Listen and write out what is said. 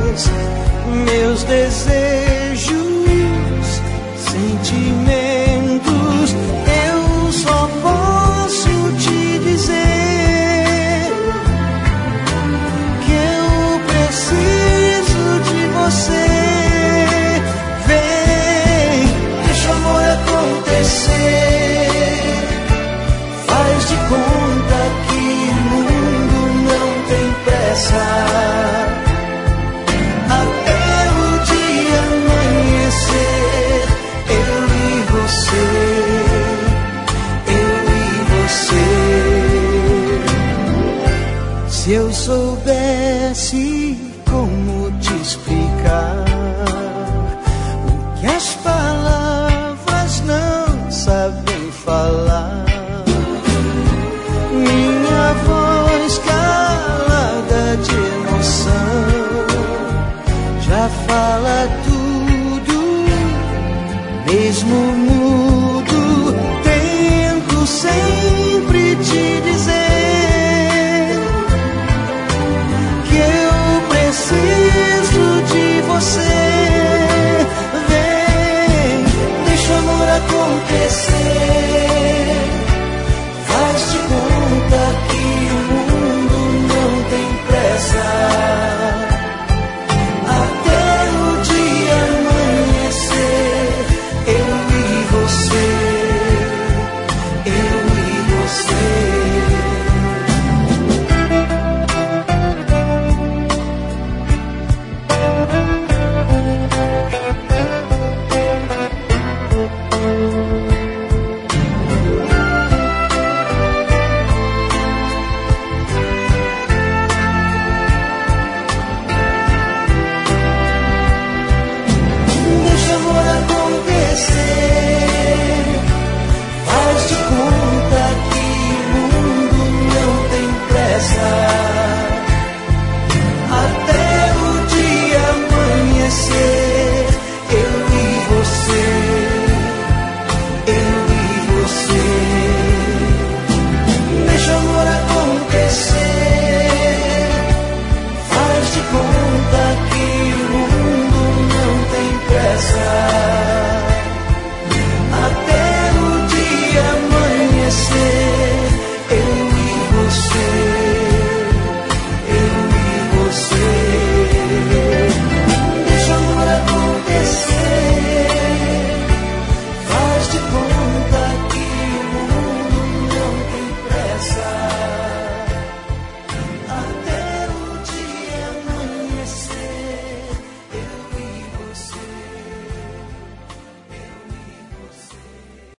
meus desejos, sentimentos. Eu só posso te dizer que eu preciso de você. Vem, deixa o amor acontecer. Faz de conta que o mundo não tem pressa. Se eu soubesse como te explicar o que as palavras não sabem falar, minha voz calada de emoção já fala tudo, mesmo mudo. Tento sempre te dizer preciso de você.